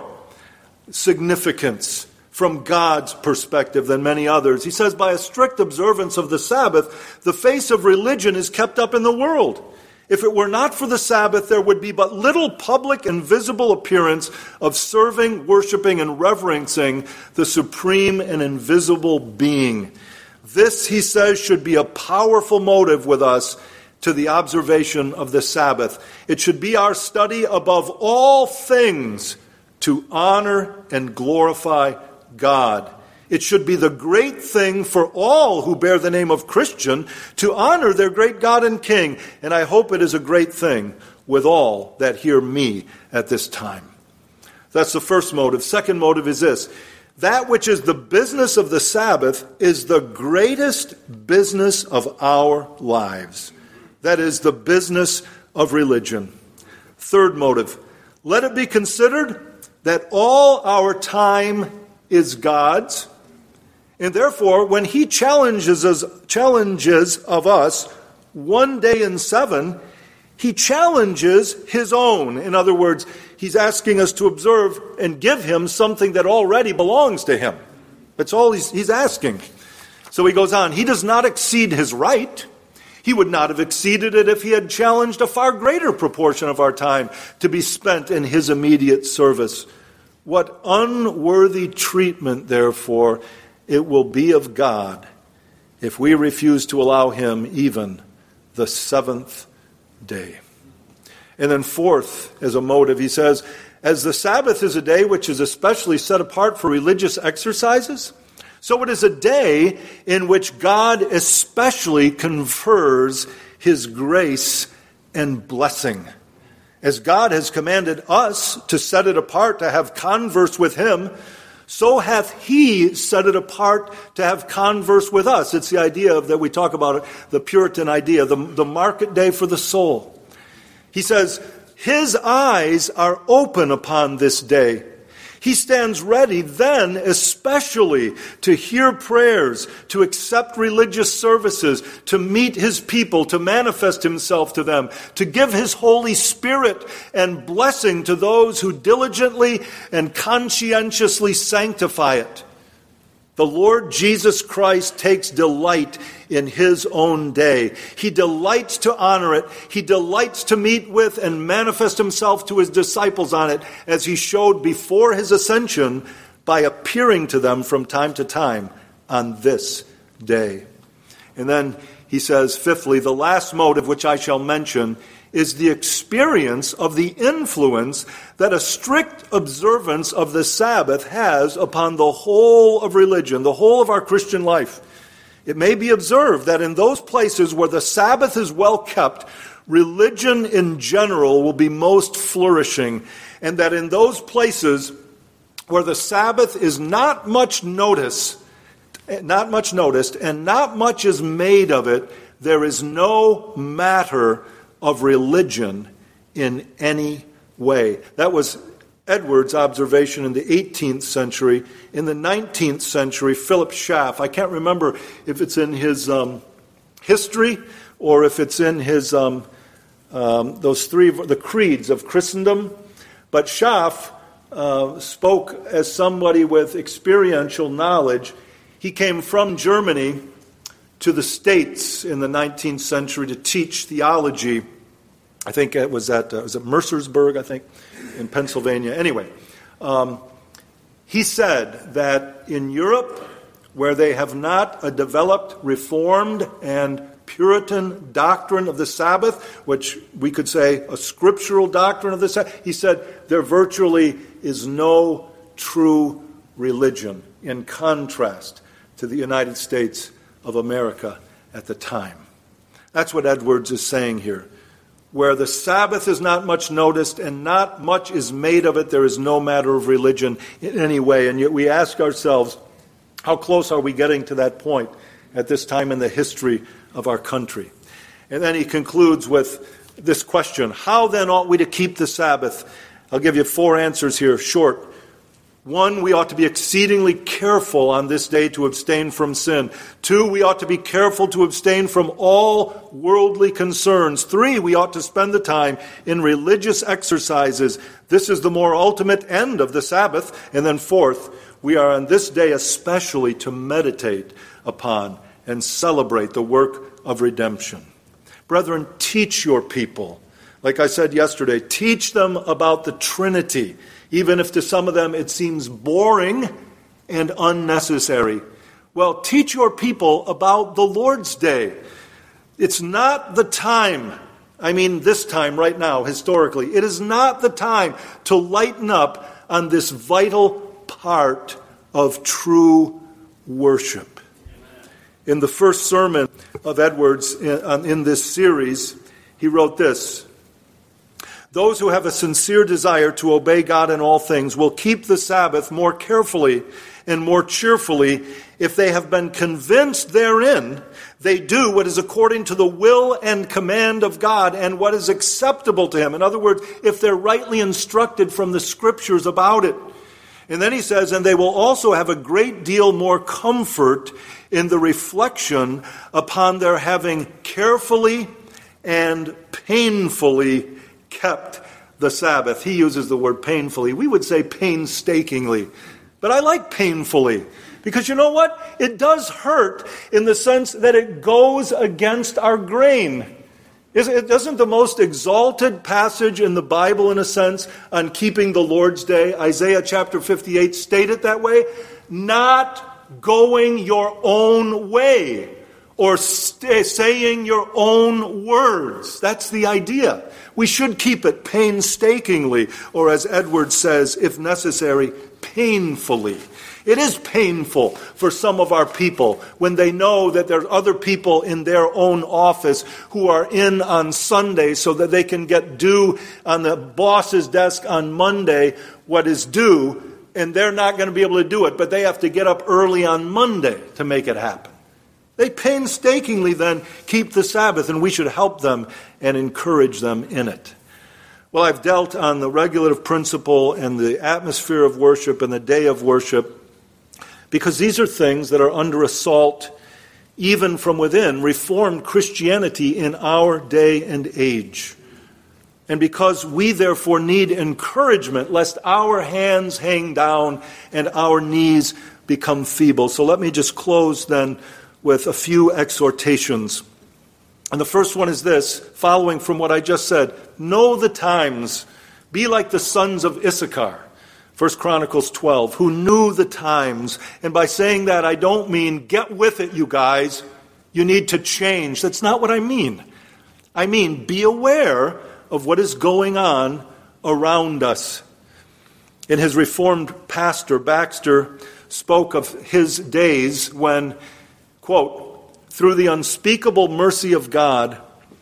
significance from God's perspective than many others. He says by a strict observance of the Sabbath, the face of religion is kept up in the world. If it were not for the Sabbath, there would be but little public and visible appearance of serving, worshiping, and reverencing the supreme and invisible being. This, he says, should be a powerful motive with us to the observation of the Sabbath. It should be our study above all things to honor and glorify God. It should be the great thing for all who bear the name of Christian to honor their great God and King. And I hope it is a great thing with all that hear me at this time. That's the first motive. Second motive is this. That which is the business of the Sabbath is the greatest business of our lives. That is the business of religion. Third motive. Let it be considered that all our time is God's. And therefore, when he challenges us, challenges of us one day in seven, he challenges his own. In other words, he's asking us to observe and give him something that already belongs to him. That's all he's, he's asking. So he goes on. He does not exceed his right. He would not have exceeded it if he had challenged a far greater proportion of our time to be spent in his immediate service. What unworthy treatment, therefore, it will be of God if we refuse to allow him even the seventh day. And then fourth, as a motive, he says, as the Sabbath is a day which is especially set apart for religious exercises, so it is a day in which God especially confers his grace and blessing. As God has commanded us to set it apart to have converse with him, so hath he set it apart to have converse with us. It's the idea of that we talk about it, the Puritan idea, the, the market day for the soul. He says, his eyes are open upon this day. He stands ready then especially to hear prayers, to accept religious services, to meet his people, to manifest himself to them, to give his Holy Spirit and blessing to those who diligently and conscientiously sanctify it. The Lord Jesus Christ takes delight in his own day. He delights to honor it. He delights to meet with and manifest himself to his disciples on it, as he showed before his ascension by appearing to them from time to time on this day. And then he says, fifthly, the last motive which I shall mention is the experience of the influence that a strict observance of the Sabbath has upon the whole of religion, the whole of our Christian life. It may be observed that in those places where the Sabbath is well kept, religion in general will be most flourishing, and that in those places where the Sabbath is not much noticed, not much noticed, and not much is made of it, there is no matter of religion in any way. That was Edwards' observation in the eighteenth century. In the nineteenth century, Philip Schaff, I can't remember if it's in his um, history or if it's in his um, um, those three, the creeds of Christendom, but Schaff uh, spoke as somebody with experiential knowledge. He came from Germany to the States in the nineteenth century to teach theology. I think it was at uh, was it Mercersburg, I think, in Pennsylvania. Anyway, um, He said that in Europe, where they have not a developed Reformed and Puritan doctrine of the Sabbath, which we could say a scriptural doctrine of the Sabbath, he said there virtually is no true religion, in contrast to the United States of America at the time. That's what Edwards is saying here. Where the Sabbath is not much noticed and not much is made of it, there is no matter of religion in any way. And yet we ask ourselves, how close are we getting to that point at this time in the history of our country? And then he concludes with this question: how then ought we to keep the Sabbath? I'll give you four answers here, short. One, we ought to be exceedingly careful on this day to abstain from sin. Two, we ought to be careful to abstain from all worldly concerns. Three, we ought to spend the time in religious exercises. This is the more ultimate end of the Sabbath. And then fourth, we are on this day especially to meditate upon and celebrate the work of redemption. Brethren, teach your people. Like I said yesterday, teach them about the Trinity, even if to some of them it seems boring and unnecessary. Well, teach your people about the Lord's Day. It's not the time, I mean this time right now, historically, it is not the time to lighten up on this vital part of true worship. In the first sermon of Edwards in, in this series, he wrote this: those who have a sincere desire to obey God in all things will keep the Sabbath more carefully and more cheerfully if they have been convinced therein they do what is according to the will and command of God and what is acceptable to Him. In other words, if they're rightly instructed from the Scriptures about it. And then he says, and they will also have a great deal more comfort in the reflection upon their having carefully and painfully kept the Sabbath. He uses the word painfully. We would say painstakingly. But I like painfully, because you know what? It does hurt in the sense that it goes against our grain. It doesn't the most exalted passage in the Bible, in a sense, on keeping the Lord's Day, Isaiah chapter fifty-eight, state it that way? Not going your own way, or st- saying your own words. That's the idea. We should keep it painstakingly, or as Edwards says, if necessary, painfully. It is painful for some of our people when they know that there are other people in their own office who are in on Sunday so that they can get due on the boss's desk on Monday what is due, and they're not going to be able to do it, but they have to get up early on Monday to make it happen. They painstakingly then keep the Sabbath, and we should help them and encourage them in it. Well, I've dealt on the regulative principle and the atmosphere of worship and the day of worship because these are things that are under assault even from within Reformed Christianity in our day and age. And because we therefore need encouragement lest our hands hang down and our knees become feeble. So let me just close then with a few exhortations. And the first one is this, following from what I just said: know the times. Be like the sons of Issachar, First Chronicles twelve, who knew the times. And by saying that, I don't mean get with it, you guys. You need to change. That's not what I mean. I mean be aware of what is going on around us. In his Reformed pastor, Baxter spoke of his days when, quote, through the unspeakable mercy of God,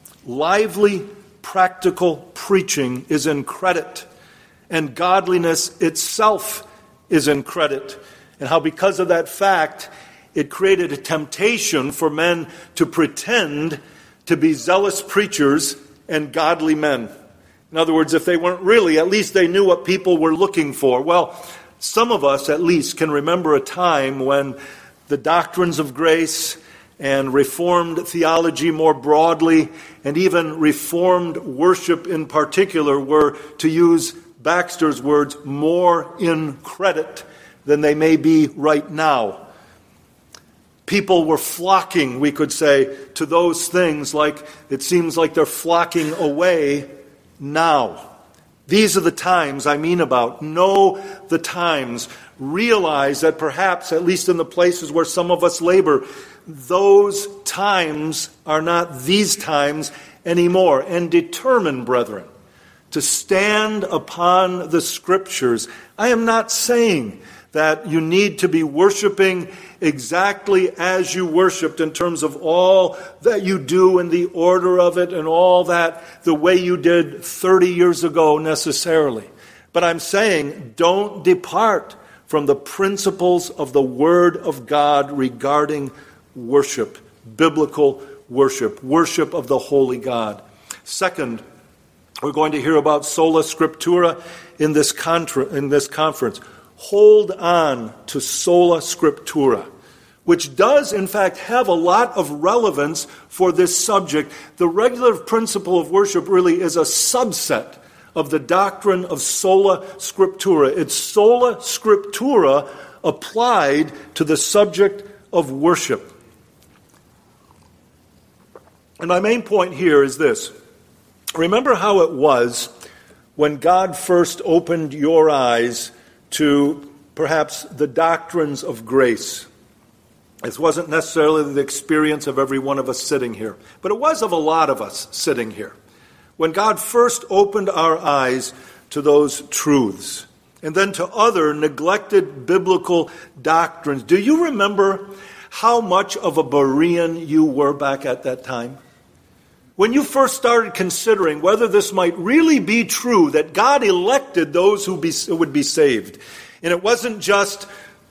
lively, practical preaching is in credit, and godliness itself is in credit. And how because of that fact, it created a temptation for men to pretend to be zealous preachers and godly men. In other words, if they weren't really, at least they knew what people were looking for. Well, some of us at least can remember a time when the doctrines of grace and Reformed theology more broadly, and even Reformed worship in particular, were, to use Baxter's words, more in credit than they may be right now. People were flocking, we could say, to those things like it seems like they're flocking away now. These are the times I mean about. Know the times. Realize that perhaps, at least in the places where some of us labor, those times are not these times anymore. And determine, brethren, to stand upon the Scriptures. I am not saying that you need to be worshiping exactly as you worshiped in terms of all that you do and the order of it and all that the way you did thirty years ago necessarily. But I'm saying don't depart from the principles of the Word of God regarding worship, biblical worship, worship of the Holy God. Second, we're going to hear about sola scriptura in this contra- in this conference. Hold on to sola scriptura, which does, in fact, have a lot of relevance for this subject. The regular principle of worship really is a subset of the doctrine of sola scriptura. It's sola scriptura applied to the subject of worship. And my main point here is this. Remember how it was when God first opened your eyes to perhaps the doctrines of grace. This wasn't necessarily the experience of every one of us sitting here, but it was of a lot of us sitting here. When God first opened our eyes to those truths, and then to other neglected biblical doctrines. Do you remember how much of a Berean you were back at that time? When you first started considering whether this might really be true, that God elected those who be, would be saved. And it wasn't just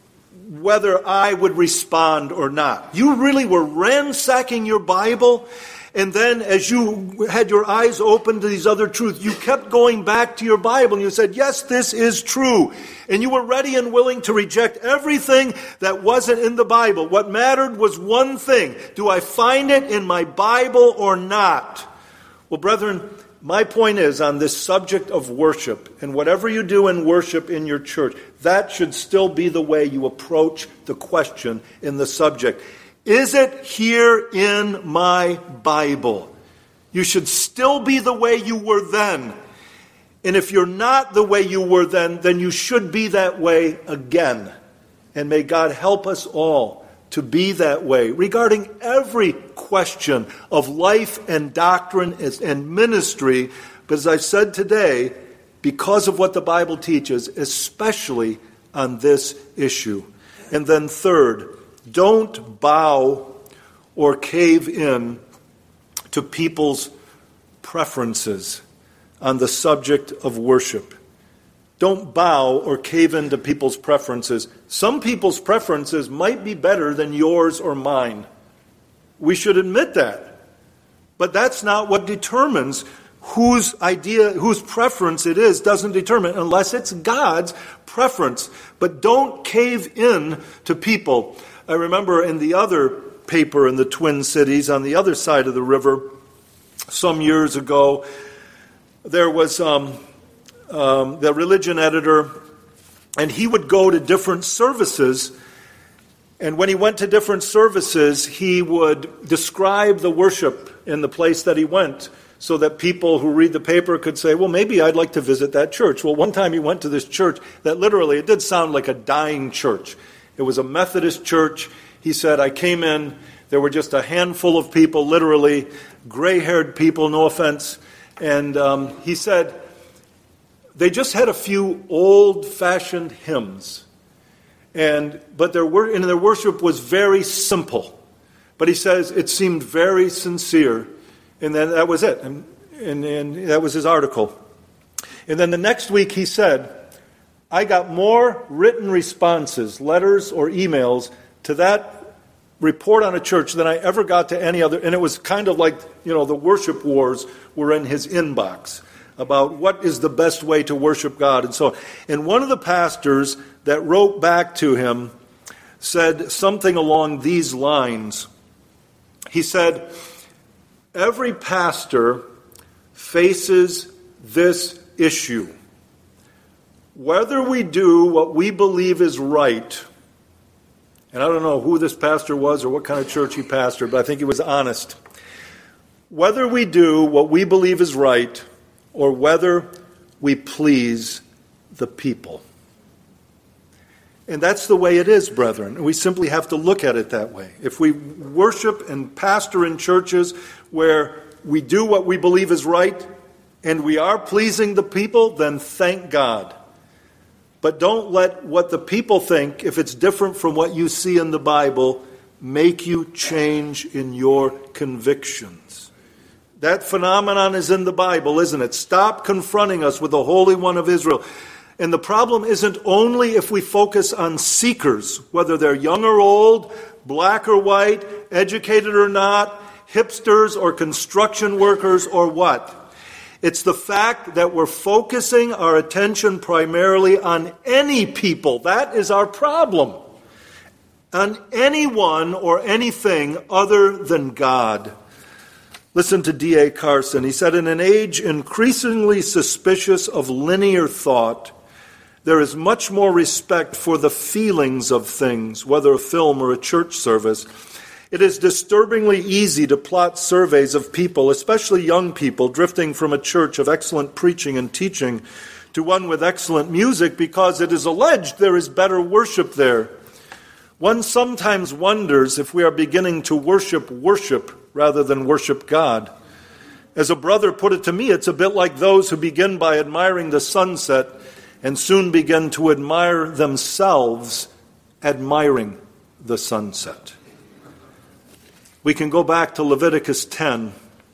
whether I would respond or not. You really were ransacking your Bible. And then as you had your eyes open to these other truths, you kept going back to your Bible and you said, yes, this is true. And you were ready and willing to reject everything that wasn't in the Bible. What mattered was one thing. Do I find it in my Bible or not? Well, brethren, my point is on this subject of worship, and whatever you do in worship in your church, that should still be the way you approach the question in the subject. Is it here in my Bible? You should still be the way you were then. And if you're not the way you were then, then you should be that way again. And may God help us all to be that way regarding every question of life and doctrine and ministry. But as I've said today, because of what the Bible teaches, especially on this issue. And then third, don't bow or cave in to people's preferences on the subject of worship. Don't bow or cave into people's preferences. Some people's preferences might be better than yours or mine. We should admit that. But that's not what determines whose idea, whose preference it is, doesn't determine unless it's God's preference. But don't cave in to people. I remember in the other paper in the Twin Cities, on the other side of the river, some years ago, there was um, um, the religion editor, and he would go to different services. And when he went to different services, he would describe the worship in the place that he went so that people who read the paper could say, well, maybe I'd like to visit that church. Well, one time he went to this church that literally, it did sound like a dying church. It was a Methodist church. He said, I came in, there were just a handful of people, literally, gray-haired people, no offense. And um, he said, they just had a few old-fashioned hymns. And but their wor- and their worship was very simple. But he says it seemed very sincere. And then that was it. And, and, and that was his article. And then the next week he said, I got more written responses, letters or emails to that report on a church than I ever got to any other. And it was kind of like, you know, the worship wars were in his inbox about what is the best way to worship God and so on. And one of the pastors that wrote back to him said something along these lines. He said, every pastor faces this issue. Whether we do what we believe is right, and I don't know who this pastor was or what kind of church he pastored, but I think he was honest. Whether we do what we believe is right, or whether we please the people. And that's the way it is, brethren. We simply have to look at it that way. If we worship and pastor in churches where we do what we believe is right and we are pleasing the people, then thank God. But don't let what the people think, if it's different from what you see in the Bible, make you change in your convictions. That phenomenon is in the Bible, isn't it? Stop confronting us with the Holy One of Israel. And the problem isn't only if we focus on seekers, whether they're young or old, black or white, educated or not, hipsters or construction workers or what. It's the fact that we're focusing our attention primarily on any people. That is our problem. On anyone or anything other than God. Listen to D A Carson. He said, in an age increasingly suspicious of linear thought, there is much more respect for the feelings of things, whether a film or a church service. It is disturbingly easy to plot surveys of people, especially young people, drifting from a church of excellent preaching and teaching to one with excellent music because it is alleged there is better worship there. One sometimes wonders if we are beginning to worship worship rather than worship God. As a brother put it to me, it's a bit like those who begin by admiring the sunset and soon begin to admire themselves admiring the sunset. We can go back to Leviticus ten,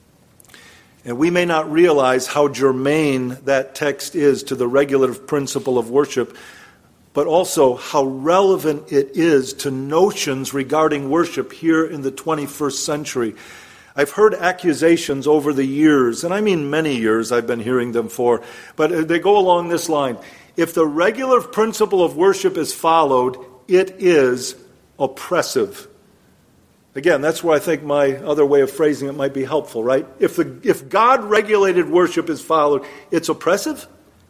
and we may not realize how germane that text is to the regulative principle of worship, but also how relevant it is to notions regarding worship here in the twenty-first century. I've heard accusations over the years, and I mean many years I've been hearing them for, but they go along this line. If the regular principle of worship is followed, it is oppressive. Again, that's where I think my other way of phrasing it might be helpful, right? If the if God-regulated worship is followed, it's oppressive?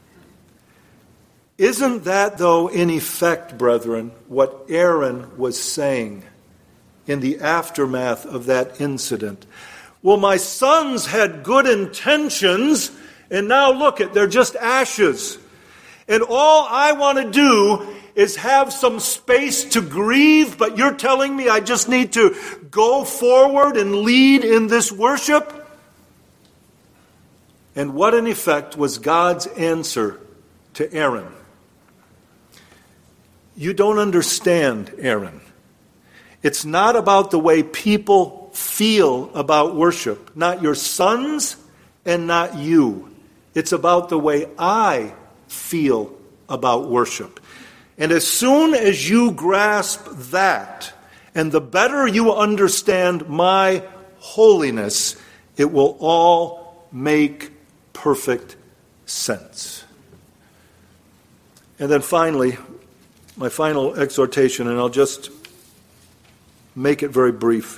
Isn't that, though, in effect, brethren, what Aaron was saying in the aftermath of that incident? Well, my sons had good intentions, and now look it, they're just ashes. And all I want to do is have some space to grieve, but you're telling me I just need to go forward and lead in this worship? And what, in effect, was God's answer to Aaron? You don't understand, Aaron. It's not about the way people feel about worship. Not your sons and not you. It's about the way I feel about worship. And as soon as you grasp that, and the better you understand my holiness, it will all make perfect sense. And then finally, my final exhortation, and I'll just make it very brief.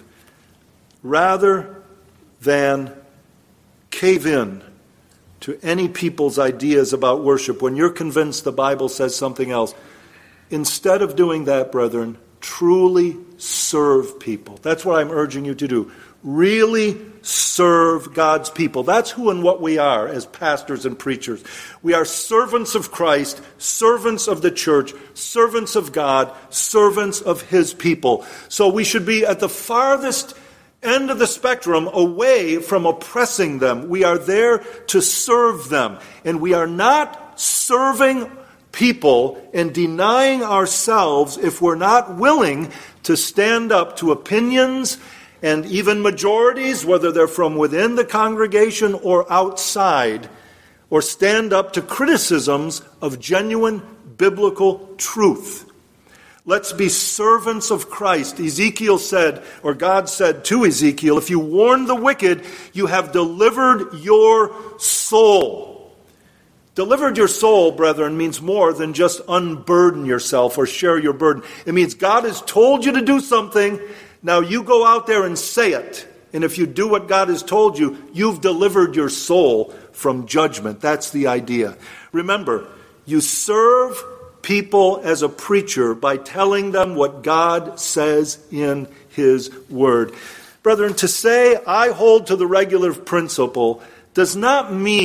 Rather than cave in to any people's ideas about worship, when you're convinced the Bible says something else, instead of doing that, brethren, truly serve people. That's what I'm urging you to do. Really serve God's people. That's who and what we are as pastors and preachers. We are servants of Christ, servants of the church, servants of God, servants of His people. So we should be at the farthest end of the spectrum away from oppressing them. We are there to serve them. And we are not serving people and denying ourselves if we're not willing to stand up to opinions and even majorities, whether they're from within the congregation or outside, or stand up to criticisms of genuine biblical truth. Let's be servants of Christ. Ezekiel said, or God said to Ezekiel, if you warn the wicked, you have delivered your soul. Delivered your soul, brethren, means more than just unburden yourself or share your burden. It means God has told you to do something. Now you go out there and say it. And if you do what God has told you, you've delivered your soul from judgment. That's the idea. Remember, you serve people as a preacher by telling them what God says in His Word. Brethren, to say I hold to the regulative principle does not mean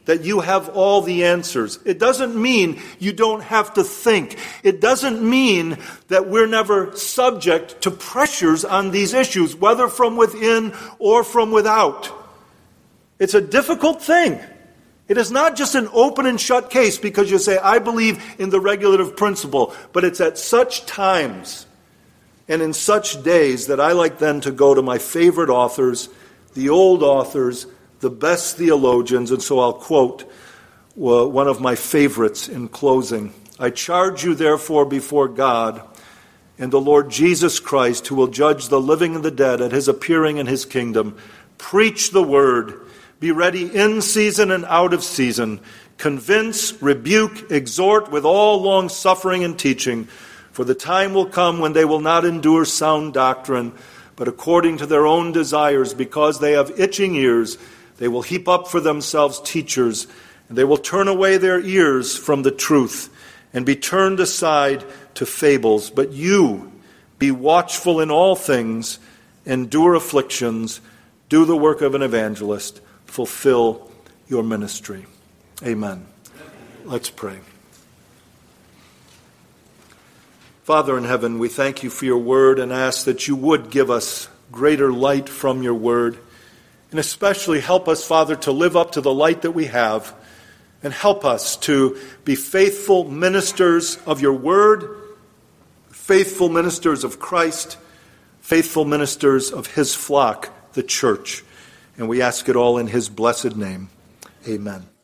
that you have all the answers. It doesn't mean you don't have to think. It doesn't mean that we're never subject to pressures on these issues, whether from within or from without. It's a difficult thing. It is not just an open and shut case because you say, I believe in the regulative principle, but it's at such times and in such days that I like then to go to my favorite authors, the old authors, the best theologians, and so I'll quote uh, one of my favorites in closing. I charge you therefore before God and the Lord Jesus Christ, who will judge the living and the dead at his appearing in his kingdom, preach the word, be ready in season and out of season, convince, rebuke, exhort with all long suffering and teaching, for the time will come when they will not endure sound doctrine, but according to their own desires, because they have itching ears, they will heap up for themselves teachers, and they will turn away their ears from the truth and be turned aside to fables. But you, be watchful in all things, endure afflictions, do the work of an evangelist, fulfill your ministry. Amen. Let's pray. Father in heaven, we thank you for your word and ask that you would give us greater light from your word. And especially help us, Father, to live up to the light that we have. And help us to be faithful ministers of your word, faithful ministers of Christ, faithful ministers of his flock, the church. And we ask it all in his blessed name. Amen.